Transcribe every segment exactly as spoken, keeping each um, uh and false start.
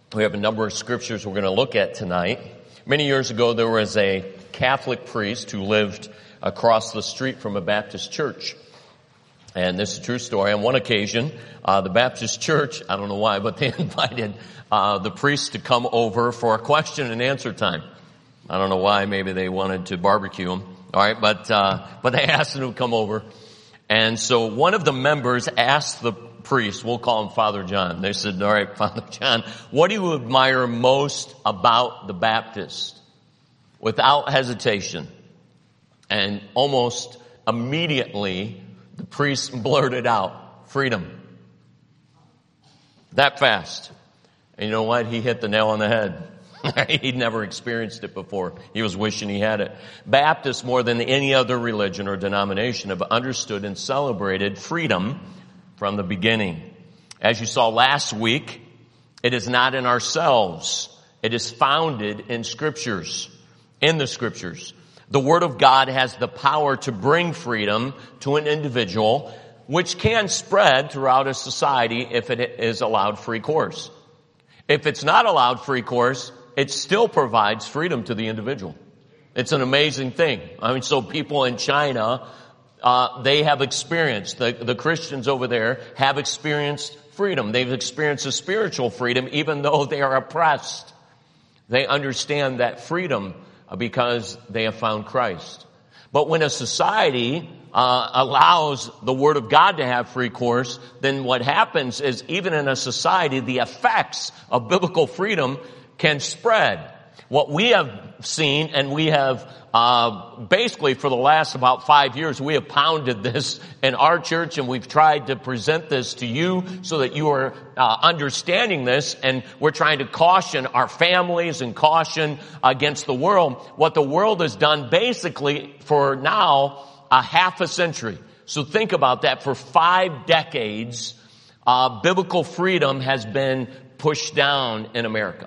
We have a number of scriptures we're going to look at tonight. Many years ago, there was a Catholic priest who lived across the street from a Baptist church. And this is a true story. On one occasion, uh, the Baptist church, I don't know why, but they invited uh, the priest to come over for a question and answer time. I don't know why. Maybe they wanted to barbecue him. All right, but uh, but they asked him to come over. And so one of the members asked the priest, we'll call him Father John. They said, all right, Father John, what do you admire most about the Baptist? Without hesitation. And almost immediately, the priest blurted out, freedom. That fast. And you know what? He hit the nail on the head. He'd never experienced it before. He was wishing he had it. Baptists, more than any other religion or denomination, have understood and celebrated freedom from the beginning. As you saw last week, it is not in ourselves. It is founded in scriptures, in the scriptures. The Word of God has the power to bring freedom to an individual, which can spread throughout a society if it is allowed free course. If it's not allowed free course, it still provides freedom to the individual. It's an amazing thing. I mean, so people in China, uh, they have experienced, the, the Christians over there have experienced freedom. They've experienced a spiritual freedom even though they are oppressed. They understand that freedom because they have found Christ. But when a society uh, allows the Word of God to have free course, then what happens is even in a society, the effects of biblical freedom can spread. What we have seen, and we have uh basically for the last about five years, we have pounded this in our church, and we've tried to present this to you so that you are uh, understanding this, and we're trying to caution our families and caution against the world. What the world has done basically for now a half a century. So think about that. For five decades, uh biblical freedom has been pushed down in America.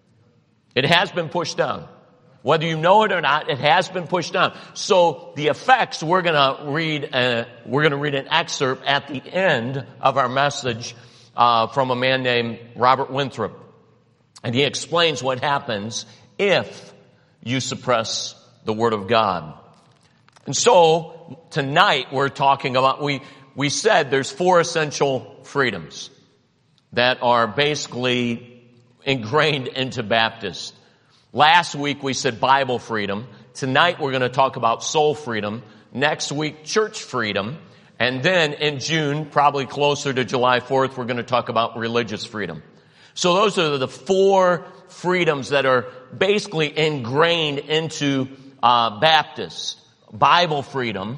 It has been pushed down. Whether you know it or not, it has been pushed down. So the effects, we're going to read, uh, we're going to read an excerpt at the end of our message uh, from a man named Robert Winthrop. And he explains what happens if you suppress the Word of God. And so tonight we're talking about, we, we said there's four essential freedoms that are basically ingrained into Baptists. Last week we said Bible freedom. Tonight we're going to talk about soul freedom. Next week, church freedom. And then in June, probably closer to July fourth, we're going to talk about religious freedom. So those are the four freedoms that are basically ingrained into uh Baptists. Bible freedom.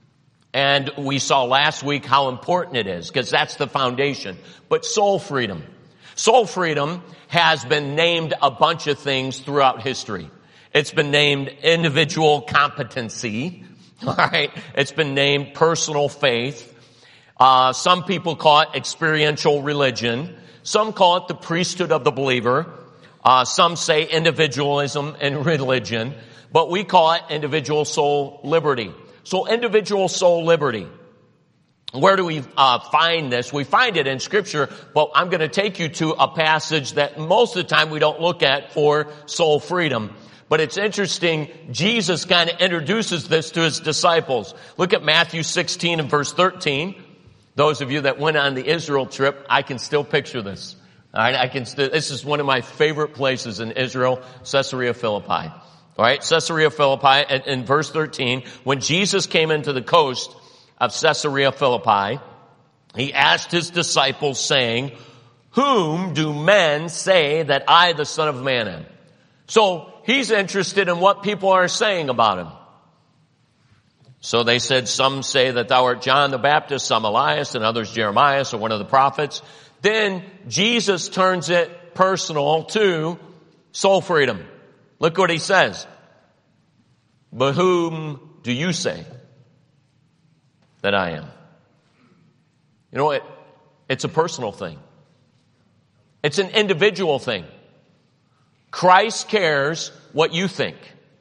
And we saw last week how important it is, because that's the foundation. But soul freedom. Soul freedom has been named a bunch of things throughout history. It's been named individual competency. All right. It's been named personal faith. Uh, some people call it experiential religion. Some call it the priesthood of the believer. Uh, some say individualism and religion, but we call it individual soul liberty. So individual soul liberty. Where do we uh, find this? We find it in Scripture, but I'm going to take you to a passage that most of the time we don't look at for soul freedom. But it's interesting, Jesus kind of introduces this to his disciples. Look at Matthew sixteen and verse thirteen. Those of you that went on the Israel trip, I can still picture this. All right, I can still, this is one of my favorite places in Israel, Caesarea Philippi. All right, Caesarea Philippi, in, in verse thirteen, when Jesus came into the coast of Caesarea Philippi, he asked his disciples saying, whom do men say that I, the Son of Man, am? So he's interested in what people are saying about him. So they said, some say that thou art John the Baptist, some Elias, and others Jeremiah, or one of the prophets. Then Jesus turns it personal to soul freedom. Look what he says. But whom do you say that I am? You know, it, it's a personal thing. It's an individual thing. Christ cares what you think.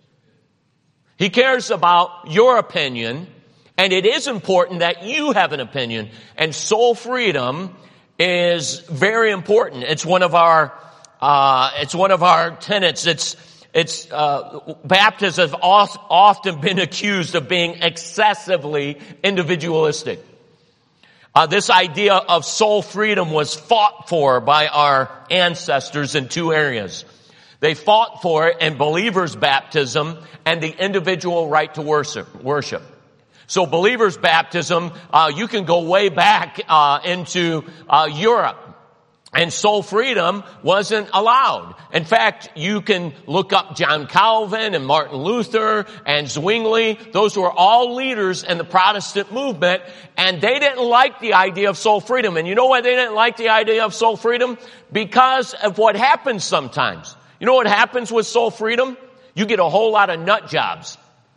He cares about your opinion, and it is important that you have an opinion. And soul freedom is very important. It's one of our uh, it's one of our tenets. It's, it's, uh, Baptists have often been accused of being excessively individualistic. Uh, this idea of soul freedom was fought for by our ancestors in two areas. They fought for it in believers' baptism and the individual right to worship. worship. So believers' baptism, uh, you can go way back uh, into uh, Europe. And soul freedom wasn't allowed. In fact, you can look up John Calvin and Martin Luther and Zwingli. Those were all leaders in the Protestant movement, and they didn't like the idea of soul freedom. And you know why they didn't like the idea of soul freedom? Because of what happens sometimes. You know what happens with soul freedom? You get a whole lot of nut jobs.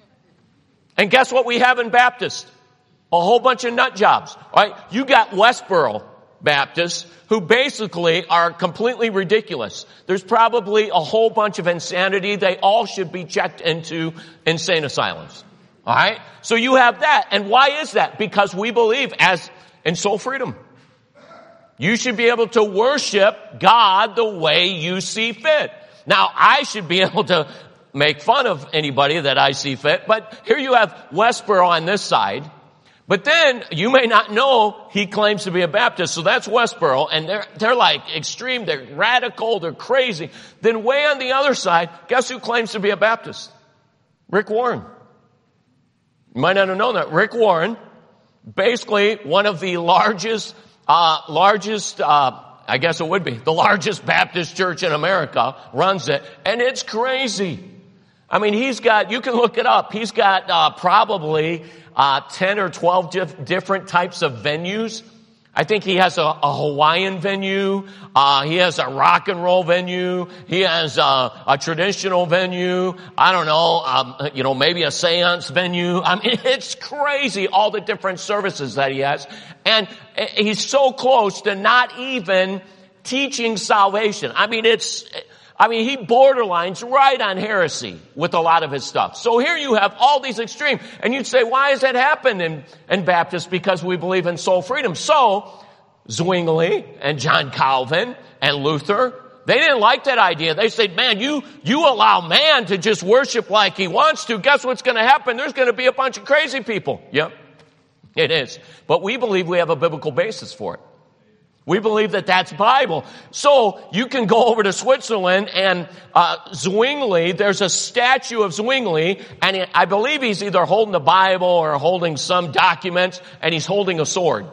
And guess what we have in Baptist? A whole bunch of nut jobs. All right? You got Westboro Baptists who basically are completely ridiculous. There's probably a whole bunch of insanity. They all should be checked into insane asylums. All right? So you have that. And why is that? Because we believe as in soul freedom. You should be able to worship God the way you see fit. Now, I should be able to make fun of anybody that I see fit, but here you have Westboro on this side. But then, you may not know, he claims to be a Baptist, so that's Westboro, and they're, they're like extreme, they're radical, they're crazy. Then way on the other side, guess who claims to be a Baptist? Rick Warren. You might not have known that. Rick Warren, basically one of the largest, uh, largest, uh, I guess it would be, the largest Baptist church in America, runs it, and it's crazy. I mean, he's got, you can look it up, he's got uh, probably uh ten or twelve dif- different types of venues. I think he has a, a Hawaiian venue, uh he has a rock and roll venue, he has a, a traditional venue, I don't know, um, you know, maybe a seance venue. I mean, it's crazy, all the different services that he has. And he's so close to not even teaching salvation. I mean, it's... I mean, he borderlines right on heresy with a lot of his stuff. So here you have all these extreme. And you'd say, why has that happened in, in Baptists? Because we believe in soul freedom. So Zwingli and John Calvin and Luther, they didn't like that idea. They said, man, you, you allow man to just worship like he wants to. Guess what's going to happen? There's going to be a bunch of crazy people. Yep, it is. But we believe we have a biblical basis for it. We believe that that's Bible. So you can go over to Switzerland and uh Zwingli, there's a statue of Zwingli, and he, I believe he's either holding the Bible or holding some documents, and he's holding a sword.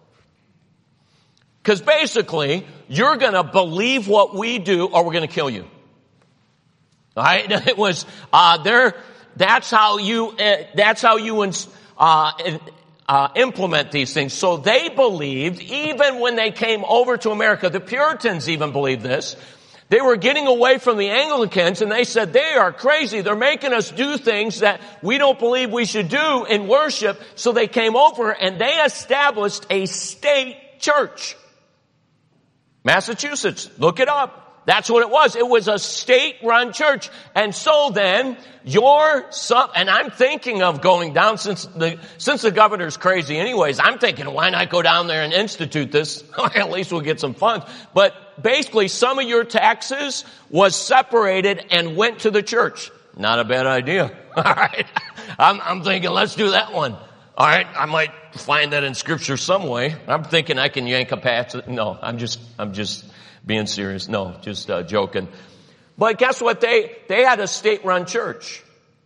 Because basically, you're going to believe what we do or we're going to kill you. All right? It was, uh there, that's how you, uh, that's how you, uh Uh, implement these things. So they believed, even when they came over to America, the Puritans even believed this, they were getting away from the Anglicans, and they said, they are crazy. They're making us do things that we don't believe we should do in worship. So they came over and they established a state church. Massachusetts, look it up. That's what it was. It was a state-run church. And so then, your son, and I'm thinking of going down, since the, since the governor's crazy anyways, I'm thinking, why not go down there and institute this? At least we'll get some funds. But basically, some of your taxes was separated and went to the church. Not a bad idea. All right. I'm, I'm thinking, let's do that one. All right. I might find that in scripture some way. I'm thinking I can yank a pass. No, I'm just, I'm just, being serious. No, just uh, joking. But guess what? They, they had a state-run church.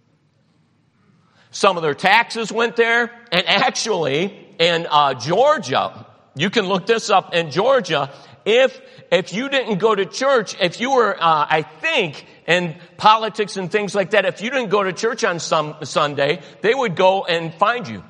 Some of their taxes went there. And actually, in uh, Georgia, you can look this up, in Georgia, if, if you didn't go to church, if you were, uh, I think, in politics and things like that, if you didn't go to church on some Sunday, they would go and find you.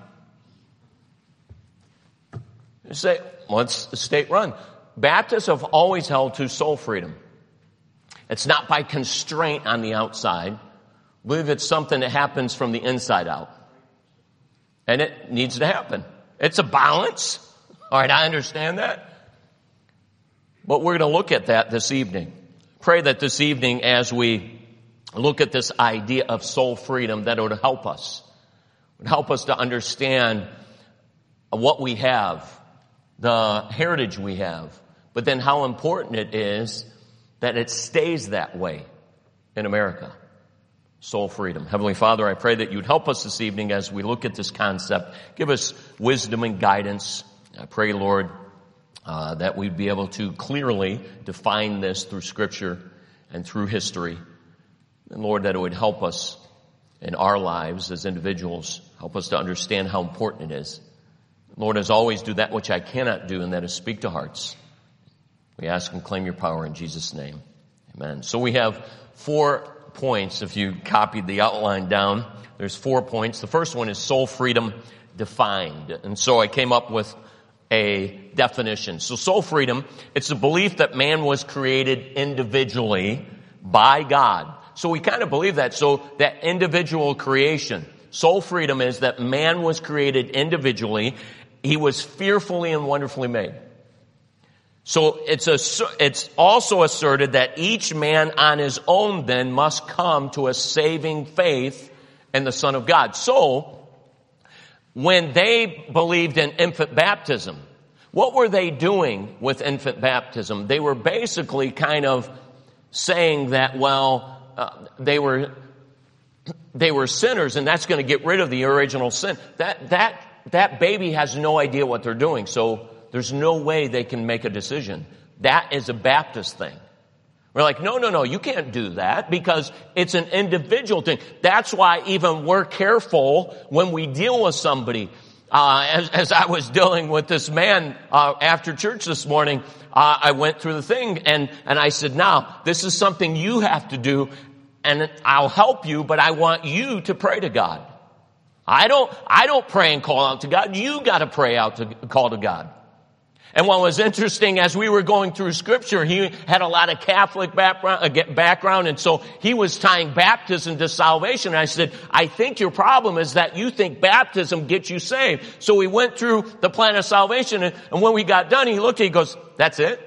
You say, well, it's state-run. Baptists have always held to soul freedom. It's not by constraint on the outside. I believe it's something that happens from the inside out. And it needs to happen. It's a balance. All right, I understand that. But we're going to look at that this evening. Pray that this evening, as we look at this idea of soul freedom, that it would help us. It would help us to understand what we have, the heritage we have. But then how important it is that it stays that way in America. Soul freedom. Heavenly Father, I pray that you'd help us this evening as we look at this concept. Give us wisdom and guidance. I pray, Lord, uh, that we'd be able to clearly define this through Scripture and through history. And Lord, that it would help us in our lives as individuals, help us to understand how important it is. Lord, as always, do that which I cannot do, and that is speak to hearts. We ask and claim your power in Jesus' name. Amen. So we have four points. If you copied the outline down, there's four points. The first one is soul freedom defined. And so I came up with a definition. So soul freedom, it's the belief that man was created individually by God. So we kind of believe that. So that individual creation, soul freedom is that man was created individually. He was fearfully and wonderfully made. So it's a, it's also asserted that each man on his own then must come to a saving faith in the Son of God. So when they believed in infant baptism, what were they doing with infant baptism? They were basically kind of saying that, well, uh, they were they were sinners, and that's going to get rid of the original sin. That that that baby has no idea what they're doing, so there's no way they can make a decision. That is a Baptist thing. We're like, no, no, no, you can't do that because it's an individual thing. That's why even we're careful when we deal with somebody. Uh, as, as I was dealing with this man uh, after church this morning, uh, I went through the thing and, and I said, now, this is something you have to do and I'll help you, but I want you to pray to God. I don't, I don't pray and call out to God. You got to pray out to call to God. And what was interesting, as we were going through Scripture, he had a lot of Catholic background, background, and so he was tying baptism to salvation. And I said, I think your problem is that you think baptism gets you saved. So we went through the plan of salvation, and, and when we got done, he looked at me, he goes, that's it?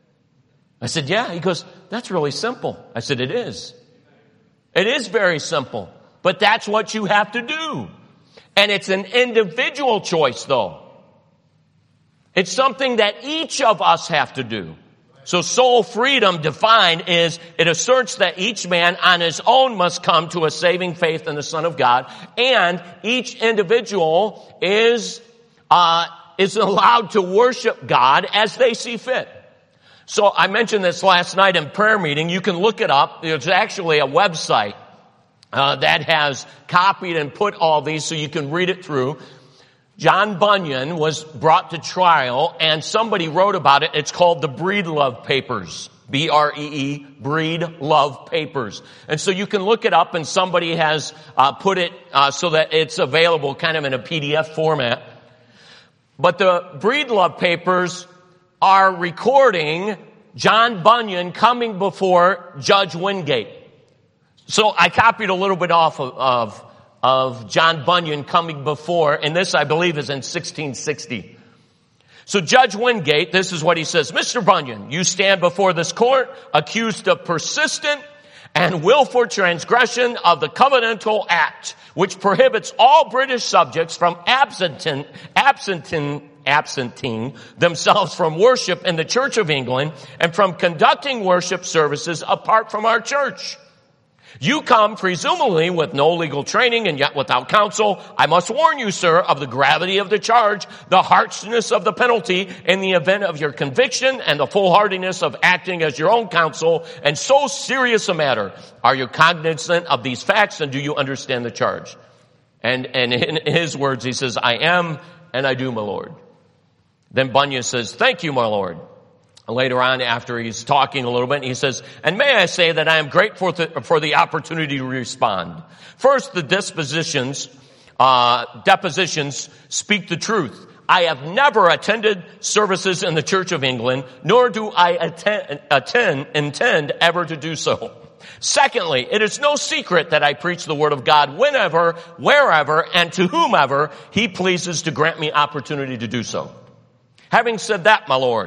I said, yeah. He goes, that's really simple. I said, it is. It is very simple, but that's what you have to do. And it's an individual choice, though. It's something that each of us have to do. So soul freedom defined is it asserts that each man on his own must come to a saving faith in the Son of God, and each individual is uh is allowed to worship God as they see fit. So I mentioned this last night in prayer meeting. You can look it up. There's actually a website uh that has copied and put all these so you can read it through. John Bunyan was brought to trial, and somebody wrote about it. It's called the Breedlove Papers. B R E E, Breedlove Papers. And so you can look it up, and somebody has uh, put it uh, so that it's available kind of in a P D F format. But the Breedlove Papers are recording John Bunyan coming before Judge Wingate. So I copied a little bit off of, of of John Bunyan coming before, and this, I believe, is in sixteen sixty. So Judge Wingate, this is what he says, Mister Bunyan, you stand before this court accused of persistent and willful transgression of the Covenantal Act, which prohibits all British subjects from absenting, absenting, absenting themselves from worship in the Church of England and from conducting worship services apart from our church. You come presumably with no legal training and yet without counsel. I must warn you, sir, of the gravity of the charge, the harshness of the penalty in the event of your conviction, and the foolhardiness of acting as your own counsel in so serious a matter. Are you cognizant of these facts, and do you understand the charge? And, and in his words, he says, I am, and I do, my lord. Then Bunyan says, thank you, my lord. Later on, after he's talking a little bit, he says, and may I say that I am grateful to, for the opportunity to respond. First, the dispositions, uh, depositions speak the truth. I have never attended services in the Church of England, nor do I attend, attend, intend ever to do so. Secondly, it is no secret that I preach the word of God whenever, wherever, and to whomever he pleases to grant me opportunity to do so. Having said that, my lord,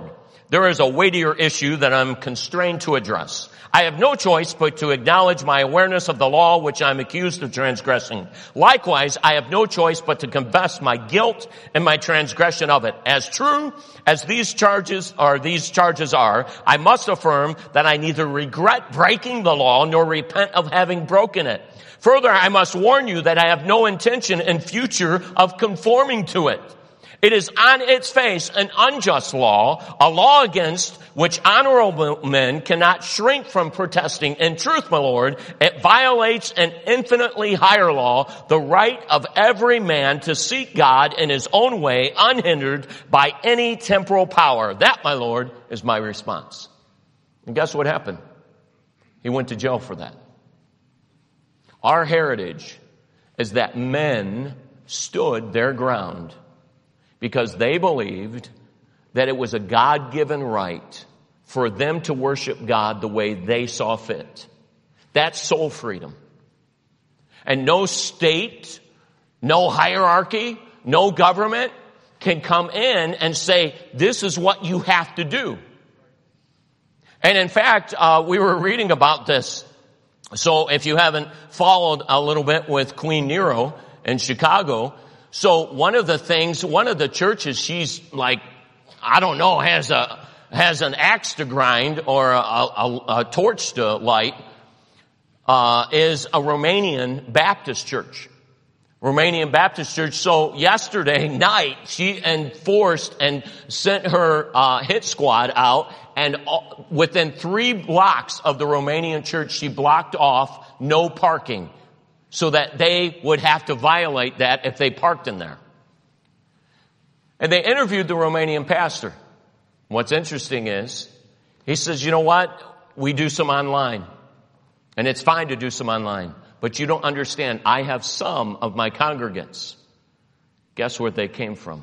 there is a weightier issue that I'm constrained to address. I have no choice but to acknowledge my awareness of the law which I'm accused of transgressing. Likewise, I have no choice but to confess my guilt and my transgression of it. As true as these charges are, these charges are, I must affirm that I neither regret breaking the law nor repent of having broken it. Further, I must warn you that I have no intention in future of conforming to it. It is on its face an unjust law, a law against which honorable men cannot shrink from protesting. In truth, my Lord, it violates an infinitely higher law, the right of every man to seek God in his own way, unhindered by any temporal power. That, my Lord, is my response. And guess what happened? He went to jail for that. Our heritage is that men stood their ground because they believed that it was a God-given right for them to worship God the way they saw fit. That's soul freedom. And no state, no hierarchy, no government can come in and say, this is what you have to do. And in fact, uh, we were reading about this. So if you haven't followed a little bit with Queen Nero in Chicago, so one of the things, one of the churches, she's like, I don't know, has a, has an axe to grind or a, a, a torch to light, uh, is a Romanian Baptist church. Romanian Baptist church. So yesterday night, she enforced and sent her, uh, hit squad out, and uh, within three blocks of the Romanian church, she blocked off no parking, so that they would have to violate that if they parked in there. And they interviewed the Romanian pastor. What's interesting is, he says, you know what? We do some online. And it's fine to do some online. But you don't understand, I have some of my congregants. Guess where they came from?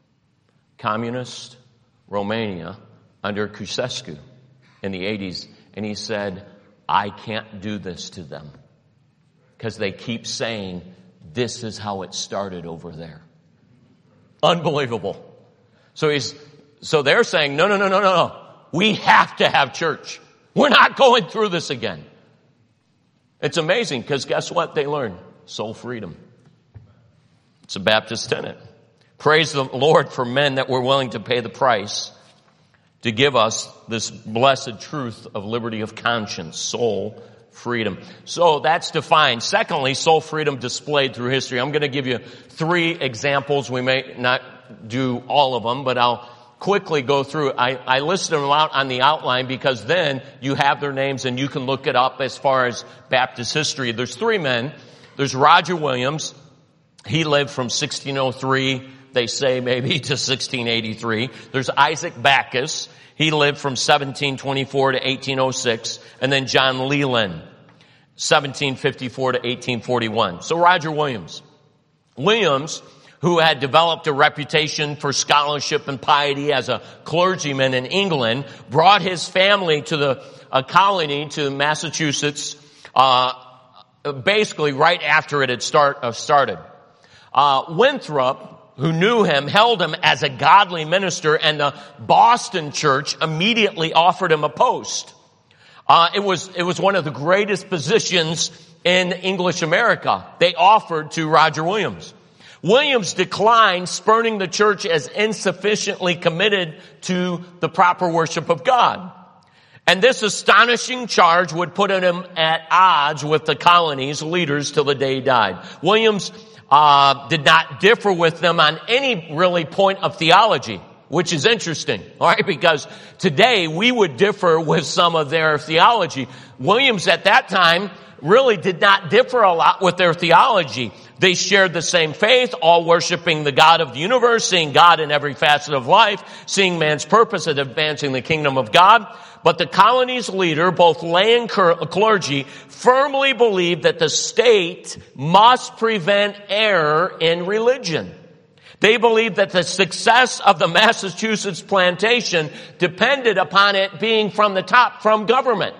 Communist Romania under Ceausescu in the eighties. And he said, I can't do this to them. Because they keep saying, this is how it started over there. Unbelievable. So he's, so they're saying, no, no, no, no, no, no. We have to have church. We're not going through this again. It's amazing because guess what they learned? Soul freedom. It's a Baptist tenet. Praise the Lord for men that were willing to pay the price to give us this blessed truth of liberty of conscience, soul freedom. So that's defined. Secondly, soul freedom displayed through history. I'm going to give you three examples. We may not do all of them, but I'll quickly go through. I, I listed them out on the outline because then you have their names and you can look it up as far as Baptist history. There's three men. There's Roger Williams. He lived from sixteen oh three, they say maybe, to sixteen eighty-three. There's Isaac Backus. He lived from seventeen twenty-four to eighteen oh six. And then John Leland, seventeen fifty-four to eighteen forty-one. So Roger Williams. Williams, who had developed a reputation for scholarship and piety as a clergyman in England, brought his family to the a colony to Massachusetts, uh, basically right after it had start, uh, started. Uh, Winthrop, who knew him, held him as a godly minister, and the Boston church immediately offered him a post. Uh, it was, it was one of the greatest positions in English America. They offered to Roger Williams. Williams declined, spurning the church as insufficiently committed to the proper worship of God. And this astonishing charge would put him at odds with the colony's leaders till the day he died. Williams uh, did not differ with them on any really point of theology, which is interesting, all right? Because today we would differ with some of their theology. Williams at that time really did not differ a lot with their theology. They shared the same faith, all worshiping the God of the universe, seeing God in every facet of life, seeing man's purpose in advancing the kingdom of God. But the colony's leader, both lay and clergy, firmly believed that the state must prevent error in religion. They believed that the success of the Massachusetts plantation depended upon it being from the top, from government.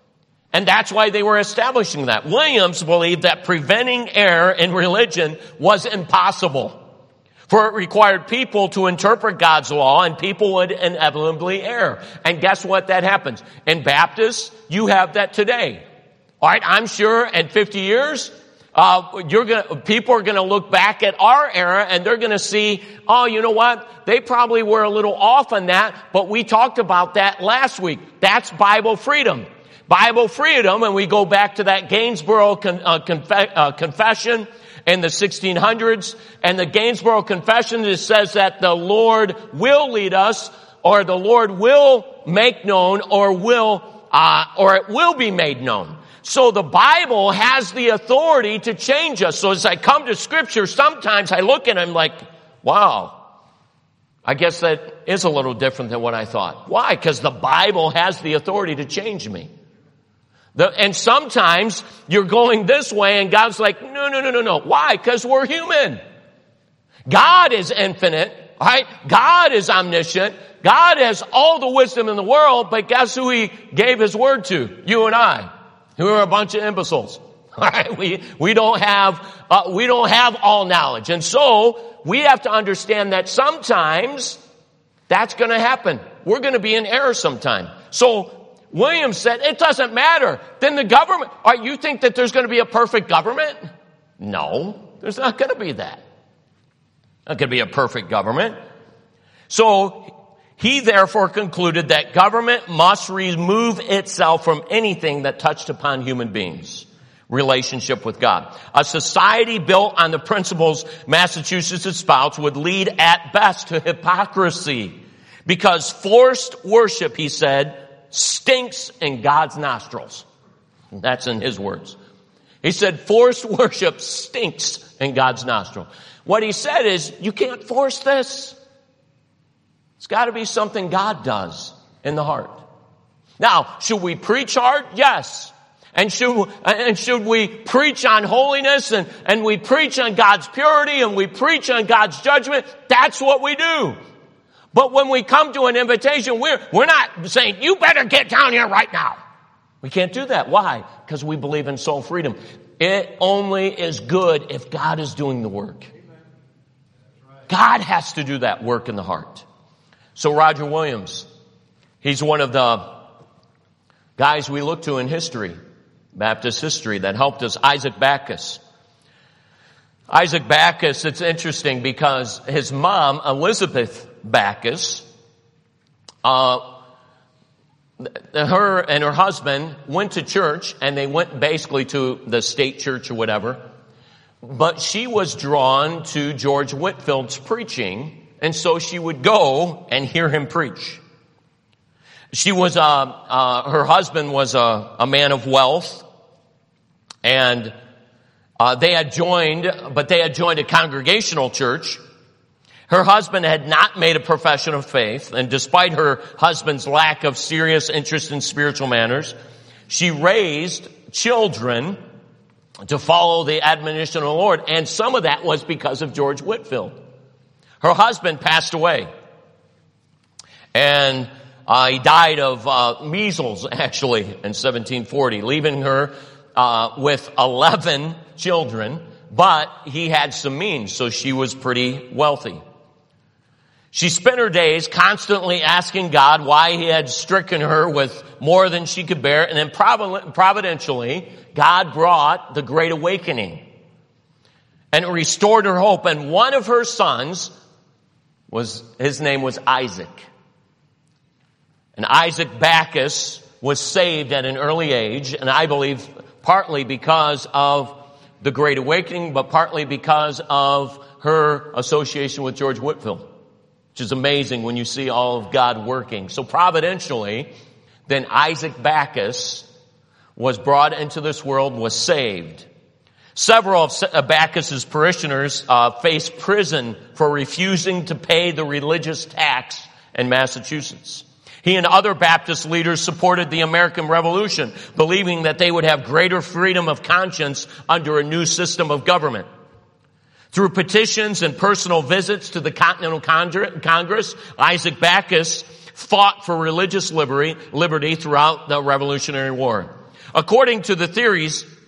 And that's why they were establishing that. Williams believed that preventing error in religion was impossible. For it required people to interpret God's law, and people would inevitably err. And guess what? That happens. In Baptists, you have that today. All right, I'm sure in fifty years, uh, you're gonna, people are gonna look back at our era and they're gonna see, oh, you know what? They probably were a little off on that, but we talked about that last week. That's Bible freedom. Bible freedom, and we go back to that Gainsborough con, uh, conf- uh, Confession in the sixteen hundreds, and the Gainsborough Confession that says that the Lord will lead us, or the Lord will make known, or will, uh, or it will be made known. So the Bible has the authority to change us. So as I come to Scripture, sometimes I look at it and I'm like, wow, I guess that is a little different than what I thought. Why? Because the Bible has the authority to change me. The, and sometimes you're going this way and God's like, no, no, no, no, no. Why? Because we're human. God is infinite, right? God is omniscient. God has all the wisdom in the world, but guess who He gave His word to? You and I, who are a bunch of imbeciles. All right? We, we don't have, uh, we don't have all knowledge. And so we have to understand that sometimes that's going to happen. We're going to be in error sometime. So William said, it doesn't matter. Then the government, are you think that there's going to be a perfect government? No, there's not going to be that. Not going to be a perfect government. So he therefore concluded that government must remove itself from anything that touched upon human beings' relationship with God. A society built on the principles Massachusetts espouses would lead at best to hypocrisy, because forced worship, he said, stinks in God's nostrils. That's in his words. He said forced worship stinks in God's nostril. What he said is, you can't force this. It's got to be something God does in the heart. Now, should we preach hard? Yes. And should, and should we preach on holiness, and, and we preach on God's purity, and we preach on God's judgment? That's what we do. But when we come to an invitation, we're, we're not saying, you better get down here right now. We can't do that. Why? Because we believe in soul freedom. It only is good if God is doing the work. God has to do that work in the heart. So Roger Williams, he's one of the guys we look to in history, Baptist history, that helped us. Isaac Backus. Isaac Backus, it's interesting because his mom, Elizabeth Backus, uh, her and her husband went to church, and they went basically to the state church or whatever. But she was drawn to George Whitfield's preaching, and so she would go and hear him preach. She was, uh, uh, her husband was a, a man of wealth, and uh, they had joined, but they had joined a congregational church. Her husband had not made a profession of faith, and despite her husband's lack of serious interest in spiritual matters, she raised children to follow the admonition of the Lord, and some of that was because of George Whitfield. Her husband passed away, and uh, he died of uh, measles, actually, in seventeen forty, leaving her uh, with eleven children, but he had some means, so she was pretty wealthy. She spent her days constantly asking God why He had stricken her with more than she could bear, and then providentially, God brought the Great Awakening, and it restored her hope. And one of her sons was, his name was Isaac. And Isaac Backus was saved at an early age, and I believe partly because of the Great Awakening, but partly because of her association with George Whitfield. Which is amazing when you see all of God working. So providentially, then Isaac Backus was brought into this world, was saved. Several of Backus's parishioners uh, faced prison for refusing to pay the religious tax in Massachusetts. He and other Baptist leaders supported the American Revolution, believing that they would have greater freedom of conscience under a new system of government. Through petitions and personal visits to the Continental Congress, Isaac Backus fought for religious liberty, liberty throughout the Revolutionary War. According to the theories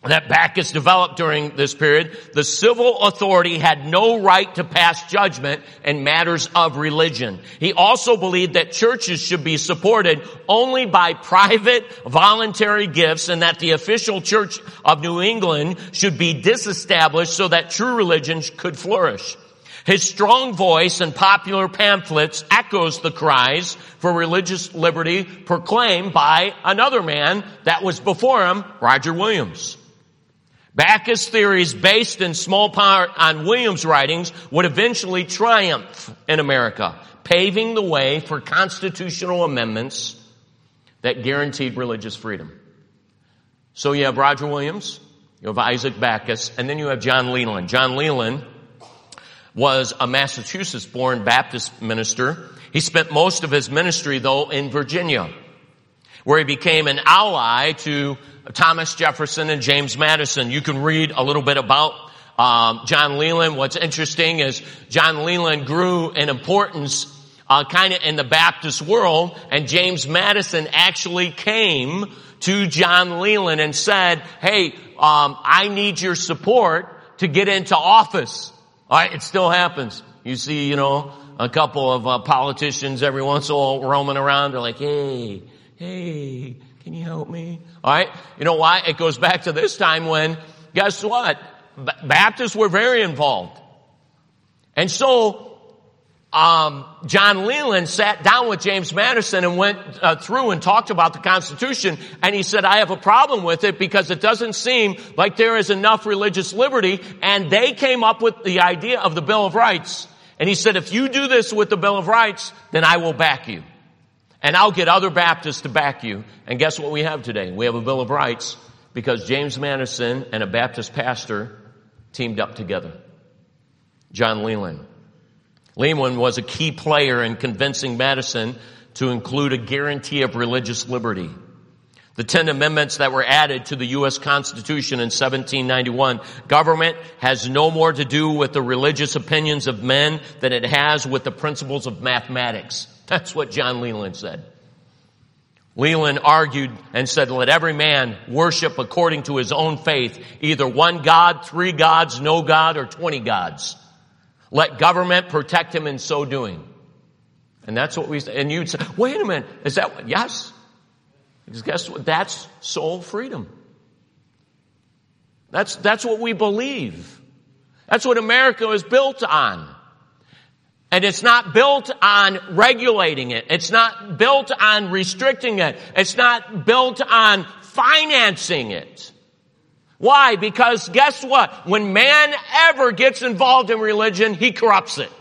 that Bacchus developed during this period, the civil authority had no right to pass judgment in matters of religion. He also believed that churches should be supported only by private, voluntary gifts, and that the official church of New England should be disestablished so that true religion could flourish. His strong voice and popular pamphlets echoes the cries for religious liberty proclaimed by another man that was before him, Roger Williams. Bacchus theories based in small part on Williams' writings would eventually triumph in America, paving the way for constitutional amendments that guaranteed religious freedom. So you have Roger Williams, you have Isaac Bacchus, and then you have John Leland. John Leland was a Massachusetts-born Baptist minister. He spent most of his ministry, though, in Virginia, where he became an ally to Thomas Jefferson and James Madison. You can read a little bit about um, John Leland. What's interesting is John Leland grew in importance uh, kind of in the Baptist world, and James Madison actually came to John Leland and said, hey, um, I need your support to get into office. All right, it still happens. You see, you know, a couple of uh, politicians every once in a while roaming around. They're like, hey, hey, can you help me? All right. You know why? It goes back to this time when, guess what? B- Baptists were very involved. And so, um, John Leland sat down with James Madison and went uh, through and talked about the Constitution. And he said, I have a problem with it because it doesn't seem like there is enough religious liberty. And they came up with the idea of the Bill of Rights. And he said, if you do this with the Bill of Rights, then I will back you. And I'll get other Baptists to back you. And guess what we have today? We have a Bill of Rights because James Madison and a Baptist pastor teamed up together. John Leland. Leland was a key player in convincing Madison to include a guarantee of religious liberty. The Ten Amendments that were added to the U S Constitution in seventeen ninety-one, government has no more to do with the religious opinions of men than it has with the principles of mathematics. That's what John Leland said. Leland argued and said, let every man worship according to his own faith, either one God, three gods, no God, or twenty gods. Let government protect him in so doing. And that's what we say. And you'd say, wait a minute, is that what? Yes. Because guess what? That's soul freedom. That's, that's what we believe. That's what America is built on. And it's not built on regulating it. It's not built on restricting it. It's not built on financing it. Why? Because guess what? When man ever gets involved in religion, he corrupts it.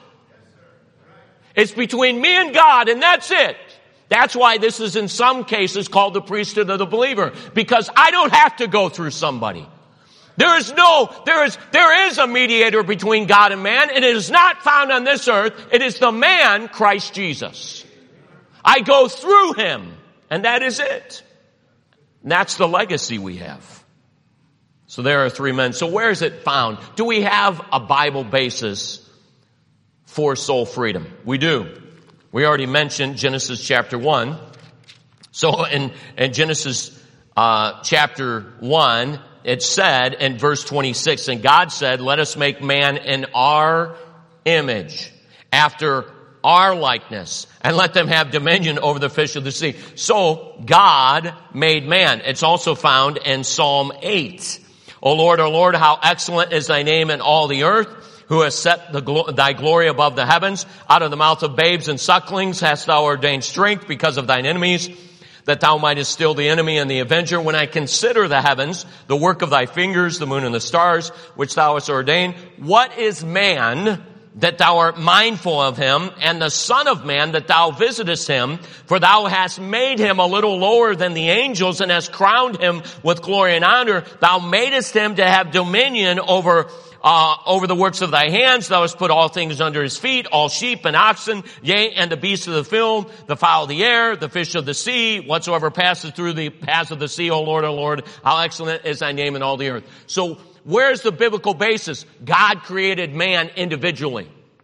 It's between me and God, and that's it. That's why this is in some cases called the priesthood of the believer. Because I don't have to go through somebody. There is no, there is, there is a mediator between God and man, and it is not found on this earth. It is the man, Christ Jesus. I go through him, and that is it. And that's the legacy we have. So there are three men. So where is it found? Do we have a Bible basis for soul freedom? We do. We already mentioned Genesis chapter one. So in, in Genesis uh, chapter one, it said in verse twenty-six, and God said, let us make man in our image, after our likeness, and let them have dominion over the fish of the sea. So God made man. It's also found in Psalm eight. O Lord, O Lord, how excellent is thy name in all the earth, who has set the glo- thy glory above the heavens. Out of the mouth of babes and sucklings hast thou ordained strength because of thine enemies, that thou mightest still the enemy and the avenger. When I consider the heavens, the work of thy fingers, the moon and the stars, which thou hast ordained, what is man that thou art mindful of him, and the son of man that thou visitest him? For thou hast made him a little lower than the angels, and hast crowned him with glory and honor. Thou madest him to have dominion over Uh, over the works of thy hands. Thou hast put all things under his feet, all sheep and oxen, yea, and the beasts of the field, the fowl of the air, the fish of the sea, whatsoever passes through the paths of the sea. O Lord, O Lord, how excellent is thy name in all the earth. So where's the biblical basis? God created man individually.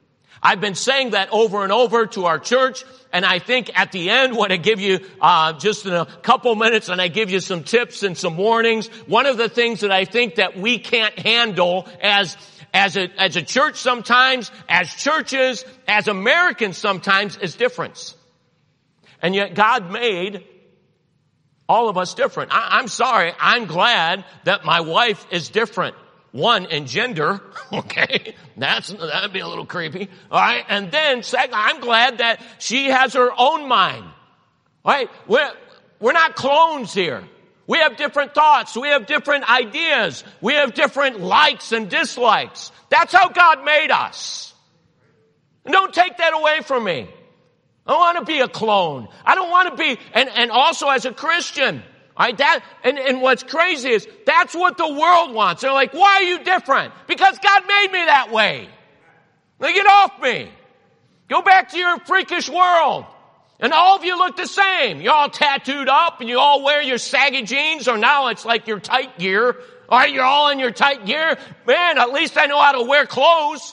I've been saying that over and over to our church, and I think at the end when I give you uh just in a couple minutes and I give you some tips and some warnings, one of the things that I think that we can't handle as as a as a church sometimes, as churches, as Americans sometimes, is difference. And yet God made all of us different. I, I'm sorry, I'm glad that my wife is different. One, in gender, okay, that's, that'd be a little creepy, alright, and then second, I'm glad that she has her own mind, alright, we're, we're not clones here. We have different thoughts, we have different ideas, we have different likes and dislikes. That's how God made us. And don't take that away from me. I don't want to be a clone. I don't want to be, and, and also as a Christian, all right, that, and, and what's crazy is that's what the world wants. They're like, why are you different? Because God made me that way. Now get off me. Go back to your freakish world. And all of you look the same. You're all tattooed up and you all wear your saggy jeans, or now it's like your tight gear. All right, you're all in your tight gear. Man, at least I know how to wear clothes.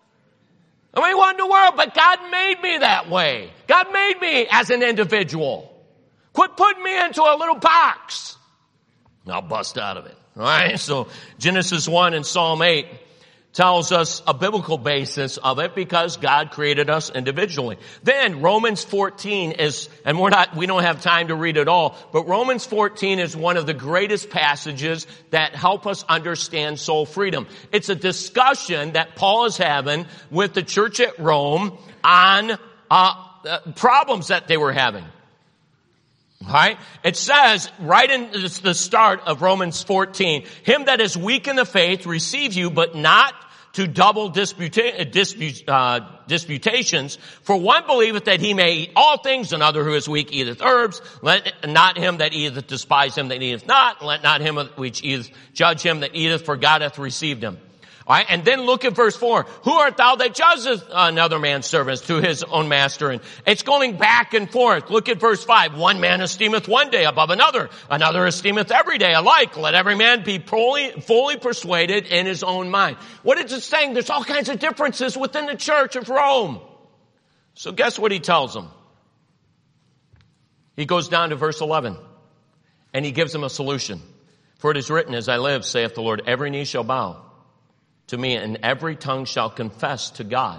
I mean, what in the world? But God made me that way. God made me as an individual. Quit putting me into a little box. I'll bust out of it. All right. So Genesis one and Psalm eight tells us a biblical basis of it because God created us individually. Then Romans fourteen is, and we're not, we don't have time to read it all, but Romans fourteen is one of the greatest passages that help us understand soul freedom. It's a discussion that Paul is having with the church at Rome on uh, uh problems that they were having. Right? It says right in the start of Romans fourteen, him that is weak in the faith receive you, but not to double disputa- dispute, uh, disputations. For one believeth that he may eat all things, another who is weak eateth herbs. Let not him that eateth despise him that eateth not. Let not him which eateth judge him that eateth, for God hath received him. All right, and then look at verse four. Who art thou that judgest another man's servants to his own master? And it's going back and forth. Look at verse five. One man esteemeth one day above another. Another esteemeth every day alike. Let every man be fully, fully persuaded in his own mind. What is it saying? There's all kinds of differences within the church of Rome. So guess what he tells them? He goes down to verse eleven. And he gives them a solution. For it is written, as I live, saith the Lord, every knee shall bow to me, and every tongue shall confess to God.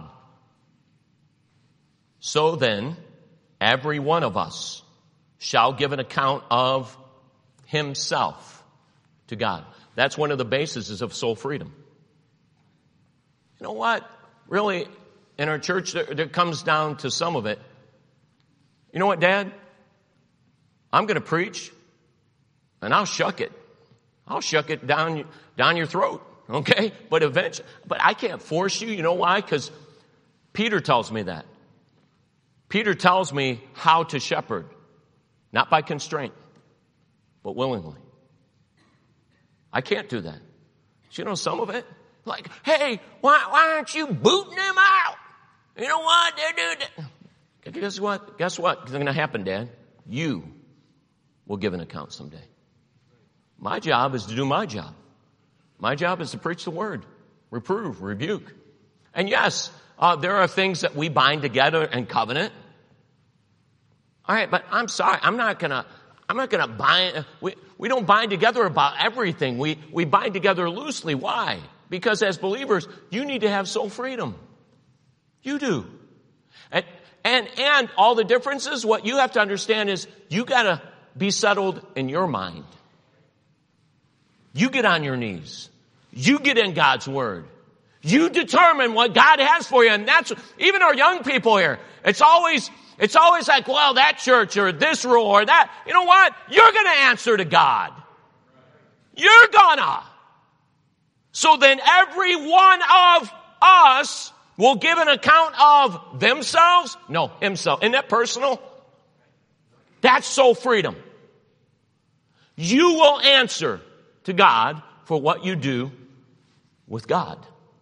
So then, every one of us shall give an account of himself to God. That's one of the bases of soul freedom. You know what? Really, in our church, there, there comes down to some of it. You know what, Dad? I'm going to preach, and I'll shuck it. I'll shuck it down, down your throat. Okay? But eventually, but I can't force you. You know why? Because Peter tells me that. Peter tells me how to shepherd. Not by constraint, but willingly. I can't do that. So you know some of it? Like, hey, why, why aren't you booting them out? You know what? They're doing that. Guess what? Guess what? It's going to happen, Dad. You will give an account someday. My job is to do my job. My job is to preach the word, reprove, rebuke. And yes, uh, there are things that we bind together in covenant. All right, but I'm sorry, I'm not gonna, I'm not gonna bind, we, we don't bind together about everything. We, we bind together loosely. Why? Because as believers, you need to have soul freedom. You do. And, and, and all the differences, what you have to understand is you gotta be settled in your mind. You get on your knees. You get in God's word. You determine what God has for you. And that's, even our young people here, it's always, it's always like, well, that church or this rule or that. You know what? You're going to answer to God. You're gonna. So then every one of us will give an account of themselves. No, himself. Isn't that personal? That's soul freedom. You will answer to God for what you do with God.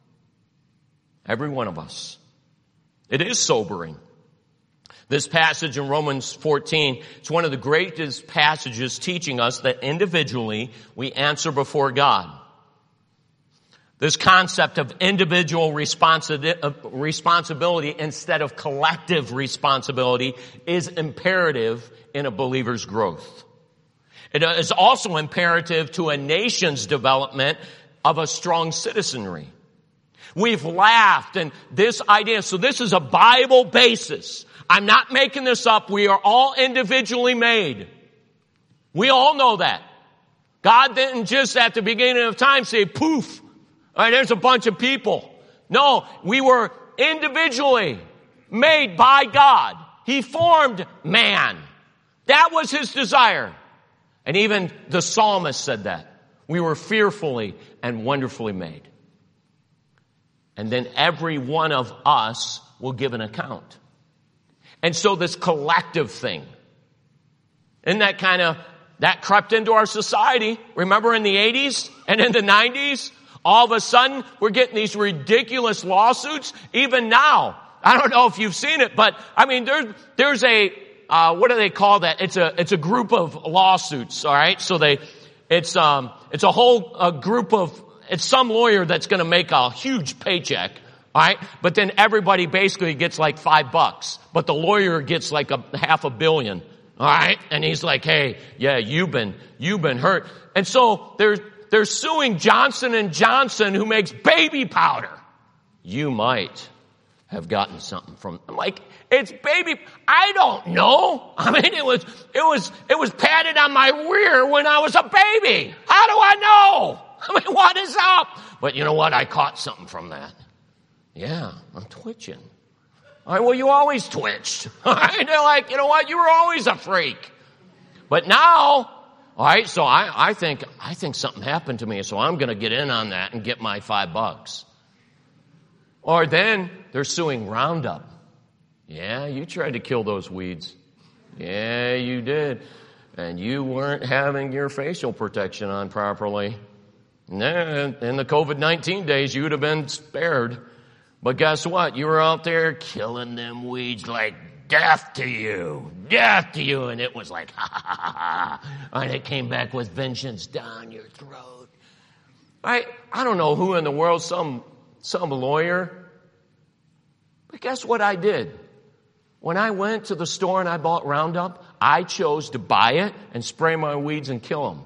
Every one of us. It is sobering. This passage in Romans fourteen, it's one of the greatest passages teaching us that individually we answer before God. This concept of individual responsi- responsibility instead of collective responsibility is imperative in a believer's growth. It is also imperative to a nation's development of a strong citizenry. We've laughed, and this idea, so this is a Bible basis. I'm not making this up. We are all individually made. We all know that. God didn't just at the beginning of time say, poof, all right, there's a bunch of people. No, we were individually made by God. He formed man. That was his desire. And even the psalmist said that. We were fearfully and wonderfully made. And then every one of us will give an account. And so this collective thing, isn't that kind of, that crept into our society? Remember in the eighties and in the nineties? All of a sudden, we're getting these ridiculous lawsuits. Even now, I don't know if you've seen it, but I mean, there's, there's a, uh, what do they call that? It's a, it's a group of lawsuits, all right? So they, it's, um, it's a whole a group of, it's some lawyer that's going to make a huge paycheck, all right? But then everybody basically gets like five bucks, but the lawyer gets like a half a billion, all right? And he's like, hey, yeah, you've been, you've been hurt. And so there's, They're suing Johnson and Johnson, who makes baby powder. You might have gotten something from, I'm like, it's baby, I don't know. I mean, it was, it was, it was padded on my rear when I was a baby. How do I know? I mean, what is up? But you know what? I caught something from that. Yeah, I'm twitching. All right, well, you always twitched. All right, they're like, you know what? You were always a freak. But now, all right, so I, I think, I think something happened to me, so I'm going to get in on that and get my five bucks. Or then they're suing Roundup. Yeah, you tried to kill those weeds. Yeah, you did. And you weren't having your facial protection on properly. Nah, in the covid nineteen days, you would have been spared. But guess what? You were out there killing them weeds like death to you, death to you. And it was like, ha, ha, ha, ha. And it came back with vengeance down your throat. I, I don't know who in the world, some, some lawyer. But guess what I did? When I went to the store and I bought Roundup, I chose to buy it and spray my weeds and kill them.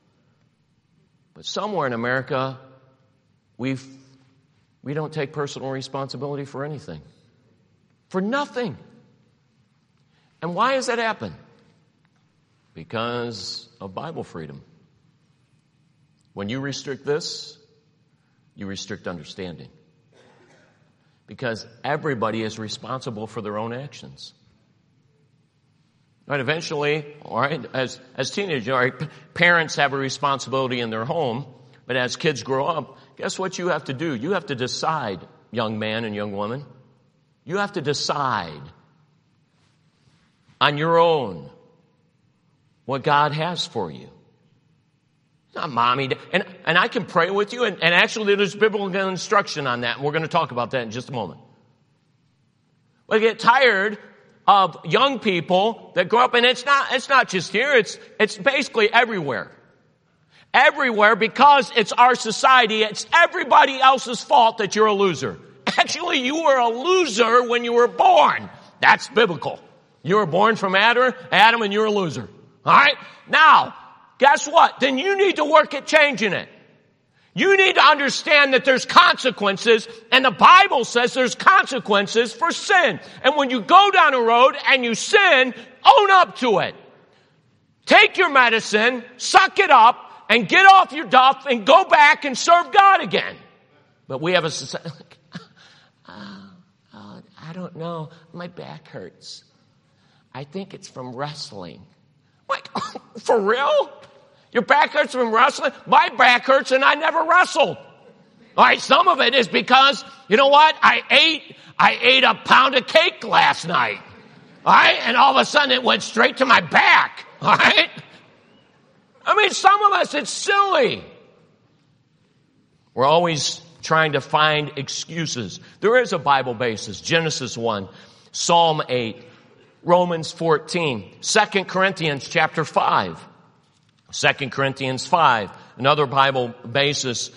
But somewhere in America, we've, we don't take personal responsibility for anything. For nothing. And why has that happened? Because of Bible freedom. When you restrict this, you restrict understanding. Because everybody is responsible for their own actions. Right, eventually, all right, as, as teenagers, all right, parents have a responsibility in their home, but as kids grow up, guess what you have to do? You have to decide, young man and young woman. You have to decide on your own what God has for you. Not mommy. And, and I can pray with you, and, and actually there's biblical instruction on that, and we're going to talk about that in just a moment. But I get tired of young people that grow up, and it's not, it's not just here, it's, it's basically everywhere. Everywhere, because it's our society, it's everybody else's fault that you're a loser. Actually, you were a loser when you were born. That's biblical. You were born from Adam, Adam and you're a loser. Alright? Now, guess what? Then you need to work at changing it. You need to understand that there's consequences, and the Bible says there's consequences for sin. And when you go down a road and you sin, own up to it. Take your medicine, suck it up, and get off your duff and go back and serve God again. But we have a society like, oh, oh, I don't know, my back hurts. I think it's from wrestling. Like, for real? Your back hurts from wrestling? My back hurts and I never wrestled. All right, some of it is because, you know what? I ate, I ate a pound of cake last night. All right, and all of a sudden it went straight to my back. All right? I mean, some of us, it's silly. We're always trying to find excuses. There is a Bible basis. Genesis one, Psalm eight, Romans fourteen, Second Corinthians chapter five. Second Corinthians five, another Bible basis,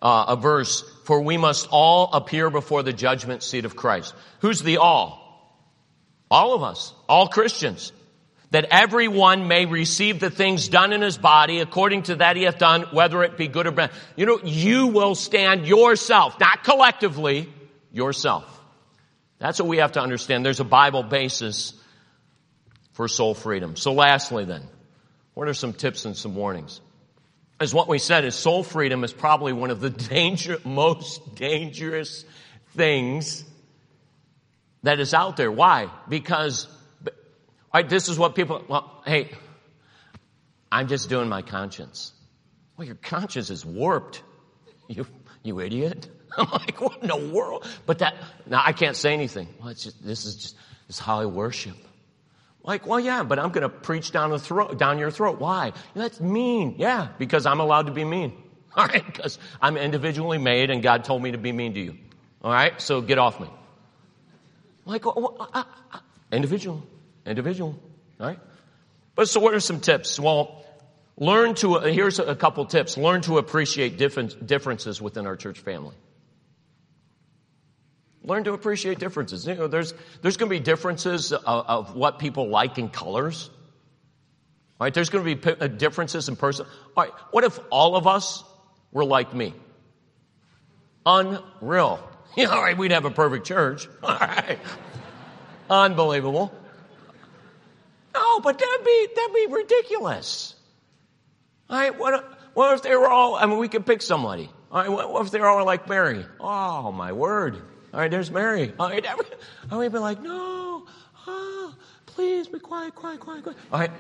uh, a verse, for we must all appear before the judgment seat of Christ. Who's the all? All of us, all Christians. That everyone may receive the things done in his body according to that he hath done, whether it be good or bad. You know, you will stand yourself, not collectively, yourself. That's what we have to understand. There's a Bible basis for soul freedom. So lastly then, what are some tips and some warnings? As what we said is soul freedom is probably one of the danger, most dangerous things that is out there. Why? Because all right, this is what people, well, hey, I'm just doing my conscience. Well, your conscience is warped. You, you idiot. I'm like, what in the world? But that, now I can't say anything. Well, it's just, this is just, this is how I worship. Like, well, yeah, but I'm going to preach down the throat, down your throat. Why? That's mean. Yeah, because I'm allowed to be mean. All right, because I'm individually made and God told me to be mean to you. All right, so get off me. Like, well, uh, uh, individual, individual. All right. But so what are some tips? Well, learn to, uh, here's a couple tips. Learn to appreciate different differences within our church family. Learn to appreciate differences. You know, there's, there's going to be differences of, of what people like in colors. All right. There's going to be p- differences in person. All right. What if all of us were like me? Unreal. You know, all right. We'd have a perfect church. All right. Unbelievable. No, but that'd be, that'd be ridiculous. All right. What, what if they were all, I mean, we could pick somebody. All right. What, what if they were all like Mary? Oh, my word. All right, there's Mary. All right, and we'd be like, no, oh, please be quiet, quiet, quiet, quiet. All right.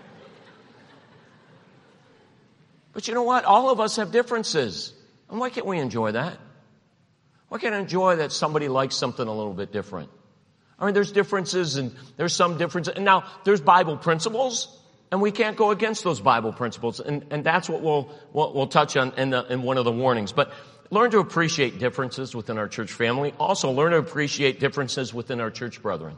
But you know what? All of us have differences. And why can't we enjoy that? Why can't I enjoy that somebody likes something a little bit different? I mean, there's differences and there's some differences. And now there's Bible principles and we can't go against those Bible principles. And, and that's what we'll, we'll, we'll touch on in, the, in one of the warnings. But learn to appreciate differences within our church family. Also, learn to appreciate differences within our church brethren.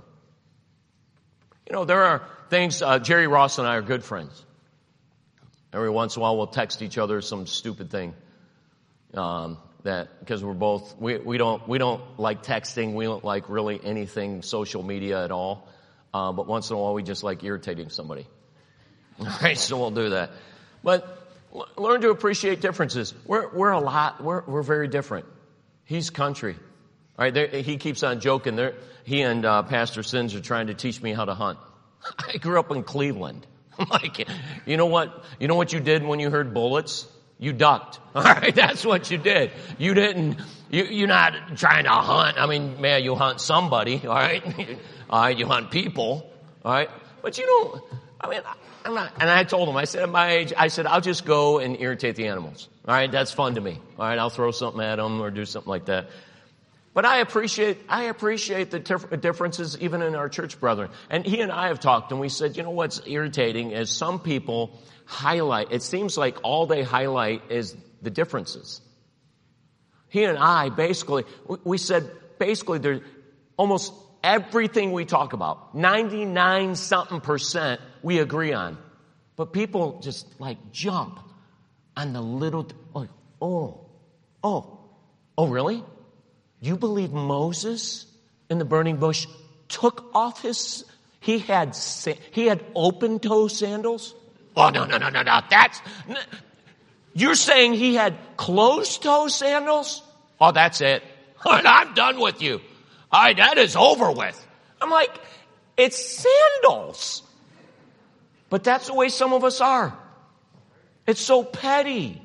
You know, there are things, uh, Jerry Ross and I are good friends. Every once in a while, we'll text each other some stupid thing. Um, that, because we're both, we, we don't, we don't like texting. We don't like really anything social media at all. Uh, but once in a while, we just like irritating somebody. All right, so we'll do that. But learn to appreciate differences. We're, we're a lot, we're, we're very different. He's country. All right, there, he keeps on joking. There, he and uh, Pastor Sins are trying to teach me how to hunt. I grew up in Cleveland. I'm like, you know what, you know what you did when you heard bullets? You ducked. All right, that's what you did. You didn't, you, you're not trying to hunt. I mean, man, you hunt somebody, all right? All right, you hunt people, all right? But you don't, I mean, I'm not, and I told him, I said, at my age, I said, I'll just go and irritate the animals. All right, that's fun to me. All right, I'll throw something at them or do something like that. But I appreciate, I appreciate the tif- differences even in our church brethren. And he and I have talked and we said, you know what's irritating is some people highlight, it seems like all they highlight is the differences. He and I basically, we said basically there's almost everything we talk about, ninety-nine something percent we agree on. But people just like jump on the little, like, oh, oh, oh really? You believe Moses in the burning bush took off his, he had, he had open toe sandals? Oh, no, no, no, no, no. That's, you're saying he had closed toe sandals? Oh, that's it. I'm done with you. All right, that is over with. I'm like, it's sandals. But that's the way some of us are. It's so petty.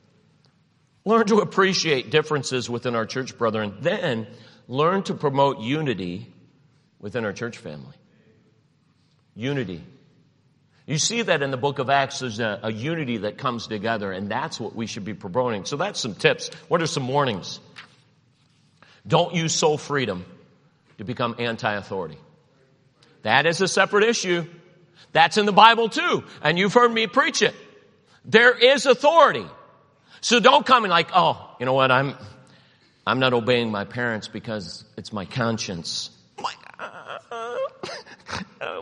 Learn to appreciate differences within our church brethren. Then learn to promote unity within our church family. Unity. You see that in the book of Acts, there's a, a unity that comes together, and that's what we should be promoting. So that's some tips. What are some warnings? Don't use soul freedom to become anti-authority. That is a separate issue. That's in the Bible too, and you've heard me preach it. There is authority. So don't come and like, oh, you know what, I'm I'm not obeying my parents because it's my conscience. Like, uh, uh,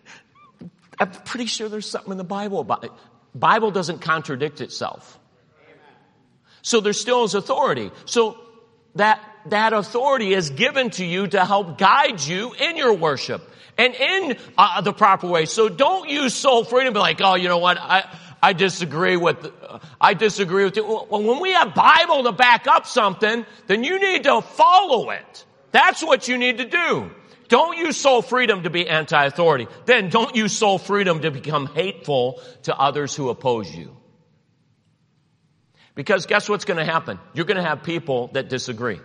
I'm pretty sure there's something in the Bible about it. Bible doesn't contradict itself. So there still is authority. So that, that authority is given to you to help guide you in your worship and in uh, the proper way. So don't use soul freedom, be like, oh, you know what, I, I disagree with, uh, I disagree with you. Well, when we have Bible to back up something, then you need to follow it. That's what you need to do. Don't use soul freedom to be anti-authority. Then don't use soul freedom to become hateful to others who oppose you. Because guess what's going to happen? You're going to have people that disagree.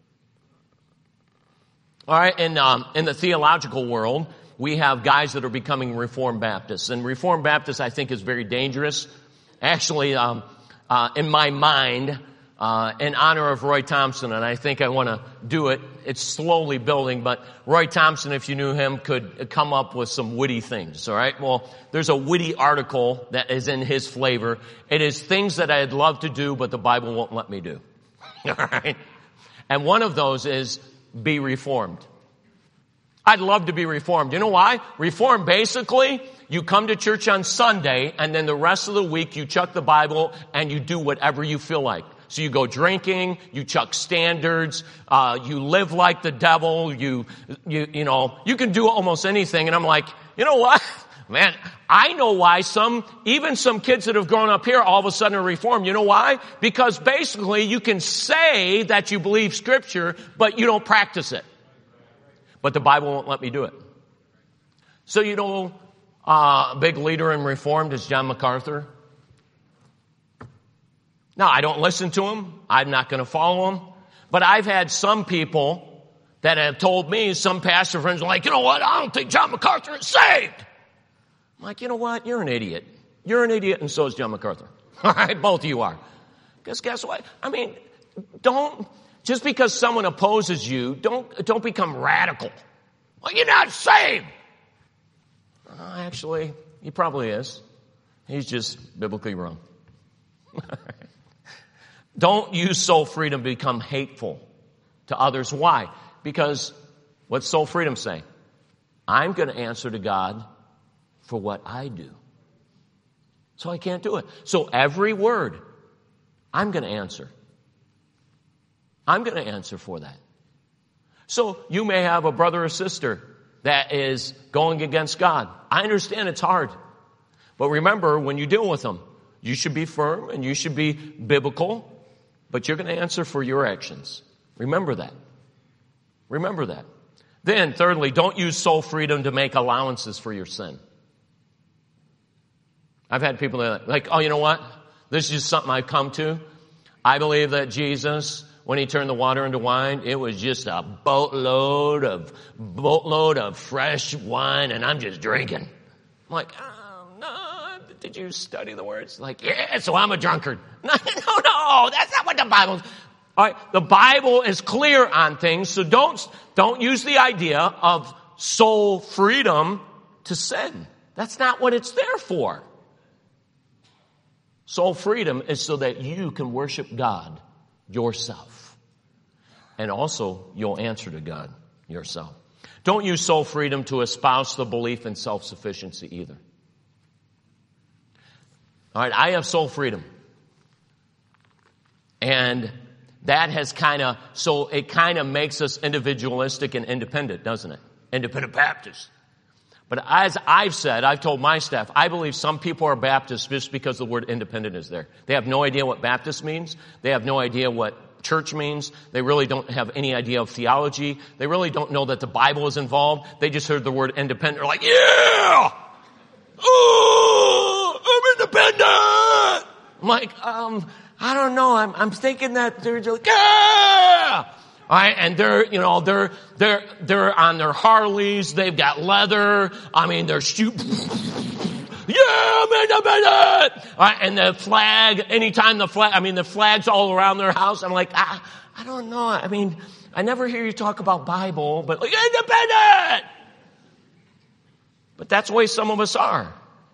All right, and um, in the theological world, we have guys that are becoming Reformed Baptists. And Reformed Baptists, I think, is very dangerous. Actually, um, uh, in my mind, uh, in honor of Roy Thompson, and I think I want to do it. It's slowly building, but Roy Thompson, if you knew him, could come up with some witty things, all right? Well, there's a witty article that is in his flavor. It is things that I'd love to do, but the Bible won't let me do, all right? And one of those is be reformed. I'd love to be reformed. You know why? Reformed, basically, you come to church on Sunday, and then the rest of the week you chuck the Bible and you do whatever you feel like. So you go drinking, you chuck standards, uh, you live like the devil, you, you, you know, you can do almost anything. And I'm like, you know what? Man, I know why some, even some kids that have grown up here all of a sudden are reformed. You know why? Because basically you can say that you believe Scripture, but you don't practice it. But the Bible won't let me do it. So you know, uh, a big leader in Reformed is John MacArthur. Now, I don't listen to him. I'm not going to follow him. But I've had some people that have told me, some pastor friends are like, you know what? I don't think John MacArthur is saved. I'm like, you know what? You're an idiot. You're an idiot, and so is John MacArthur. All right? Both of you are. Because guess what? I mean, don't, just because someone opposes you, don't, don't become radical. Well, you're not saved. Uh, actually, he probably is. He's just biblically wrong. Don't use soul freedom to become hateful to others. Why? Because what's soul freedom say? I'm going to answer to God for what I do. So I can't do it. So every word, I'm going to answer. I'm going to answer for that. So you may have a brother or sister that is going against God. I understand it's hard. But remember, when you deal with them, you should be firm and you should be biblical. But you're going to answer for your actions. Remember that. Remember that. Then, thirdly, don't use soul freedom to make allowances for your sin. I've had people that are like, oh, you know what? This is just something I've come to. I believe that Jesus, when he turned the water into wine, it was just a boatload of, boatload of fresh wine, and I'm just drinking. I'm like, oh, no. Did you study the words? Like, yeah, so I'm a drunkard. No, no, no, that's not what the Bible's. All right, the Bible is clear on things, so don't, don't use the idea of soul freedom to sin. That's not what it's there for. Soul freedom is so that you can worship God yourself. And also, you'll answer to God yourself. Don't use soul freedom to espouse the belief in self-sufficiency either. All right, I have soul freedom. And that has kind of, so it kind of makes us individualistic and independent, doesn't it? Independent Baptists. But as I've said, I've told my staff, I believe some people are Baptists just because the word independent is there. They have no idea what Baptist means. They have no idea what church means. They really don't have any idea of theology. They really don't know that the Bible is involved. They just heard the word independent. They're like, yeah! Oh, I'm independent! I'm like, um, I don't know. I'm, I'm thinking that they're just like, yeah! All right, and they're, you know, they're, they're, they're on their Harleys. They've got leather. I mean, they're shoot. Yeah, I'm independent! All right, and the flag, anytime the flag, I mean, the flag's all around their house. I'm like, I, I don't know. I mean, I never hear you talk about Bible, but like, independent! But that's the way some of us are.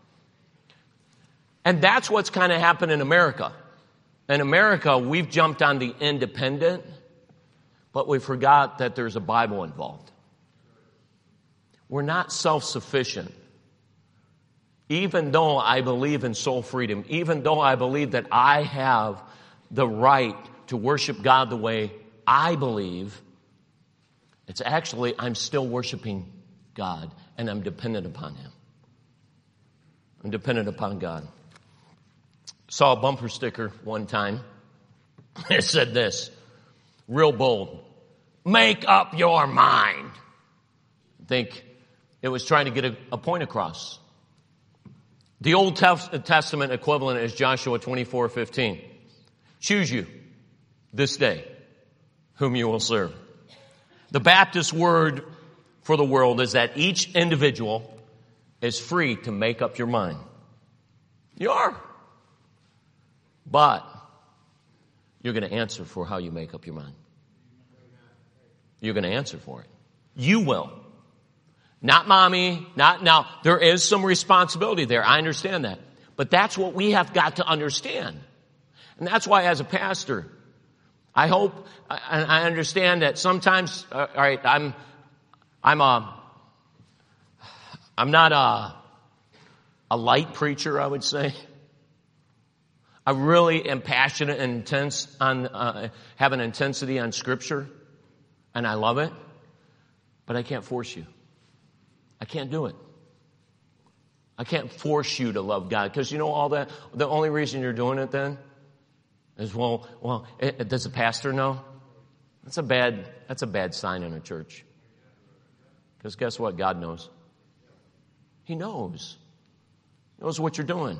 And that's what's kind of happened in America. In America, we've jumped on the independent, but we forgot that there's a Bible involved. We're not self-sufficient. Even though I believe in soul freedom, even though I believe that I have the right to worship God the way I believe. It's actually, I'm still worshiping God, and I'm dependent upon Him. I'm dependent upon God. Saw a bumper sticker one time. It said this, real bold, make up your mind. I think it was trying to get a, a point across. The Old Testament equivalent is Joshua twenty-four fifteen. Choose you this day whom you will serve. The Baptist word for the world is that each individual is free to make up your mind. You are. But you're going to answer for how you make up your mind. You're going to answer for it. You will. Not mommy, not now. There is some responsibility there. I understand that. But that's what we have got to understand. And that's why as a pastor, I hope, and I understand that sometimes, uh, all right, I'm, I'm a, I'm not a, a light preacher, I would say. I really am passionate and intense on, uh, have an intensity on Scripture, and I love it, but I can't force you. I can't do it. I can't force you to love God, because you know all that, the only reason you're doing it then is, well, well, it, does the pastor know? That's a bad, that's a bad sign in a church. Because guess what? God knows. He knows. He knows what you're doing.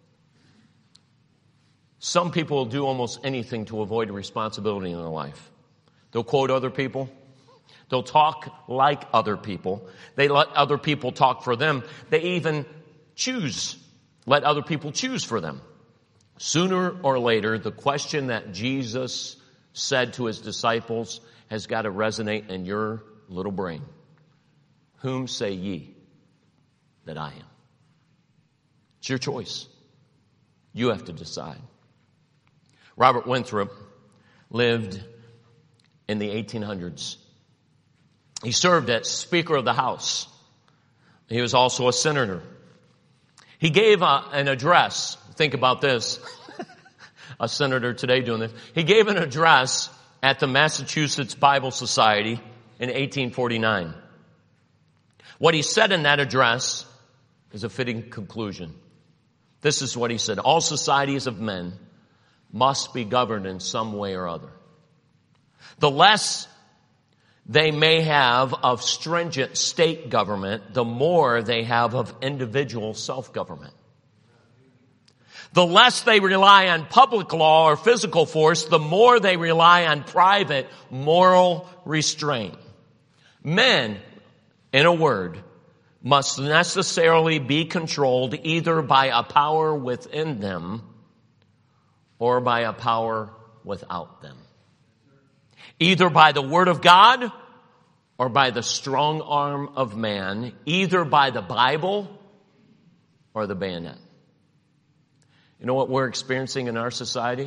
Some people will do almost anything to avoid a responsibility in their life. They'll quote other people. They'll talk like other people. They let other people talk for them. They even choose, let other people choose for them. Sooner or later, the question that Jesus said to his disciples has got to resonate in your little brain. Whom say ye that I am? It's your choice. You have to decide. Robert Winthrop lived in the eighteen hundreds. He served as Speaker of the House. He was also a senator. He gave a, an address. Think about this. A senator today doing this. He gave an address at the Massachusetts Bible Society in eighteen forty-nine. What he said in that address is a fitting conclusion. This is what he said. All societies of men must be governed in some way or other. The less they may have of stringent state government, the more they have of individual self-government. The less they rely on public law or physical force, the more they rely on private moral restraint. Men, in a word, must necessarily be controlled either by a power within them or by a power without them. Either by the word of God or by the strong arm of man, either by the Bible or the bayonet. You know what we're experiencing in our society?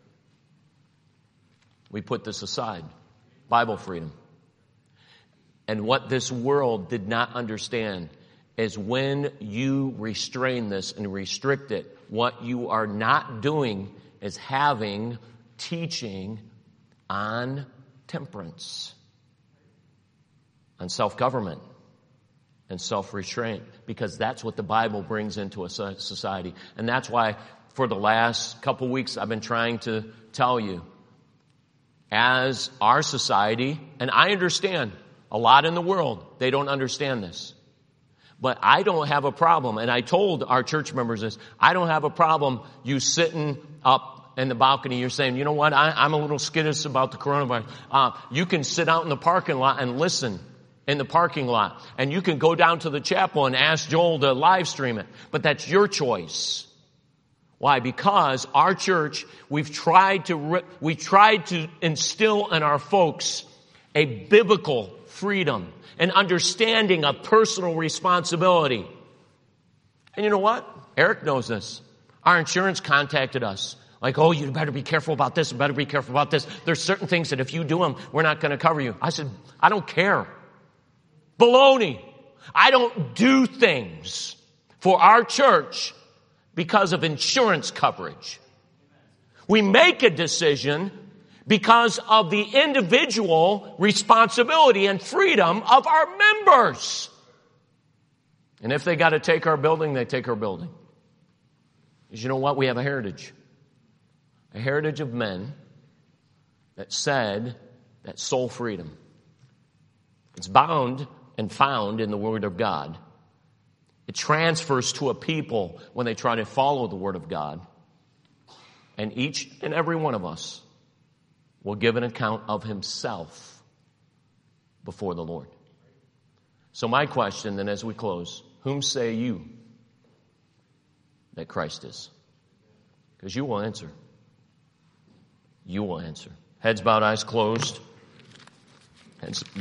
We put this aside. Bible freedom. And what this world did not understand is when you restrain this and restrict it, what you are not doing is having teaching on temperance, on self-government, and self-restraint, because that's what the Bible brings into a society. And that's why for the last couple weeks I've been trying to tell you, as our society, and I understand a lot in the world, they don't understand this. But I don't have a problem, and I told our church members this, I don't have a problem you sitting up in the balcony, you're saying, you know what, I, I'm a little skittish about the coronavirus. Uh, you can sit out in the parking lot and listen in the parking lot. And you can go down to the chapel and ask Joel to live stream it. But that's your choice. Why? Because our church, we've tried to, re- we tried to instill in our folks a biblical freedom, an understanding of personal responsibility. And you know what? Eric knows this. Our insurance contacted us. Like, oh, you better be careful about this, you better be careful about this. There's certain things that if you do them, we're not going to cover you. I said, I don't care. Baloney. I don't do things for our church because of insurance coverage. We make a decision because of the individual responsibility and freedom of our members. And if they got to take our building, they take our building. Because you know what? We have a heritage. A heritage of men that said that soul freedom. It's bound and found in the Word of God. It transfers to a people when they try to follow the Word of God. And each and every one of us will give an account of himself before the Lord. So my question then as we close, whom say you that Christ is? Because you will answer. You will answer. Heads bowed, eyes closed. Heads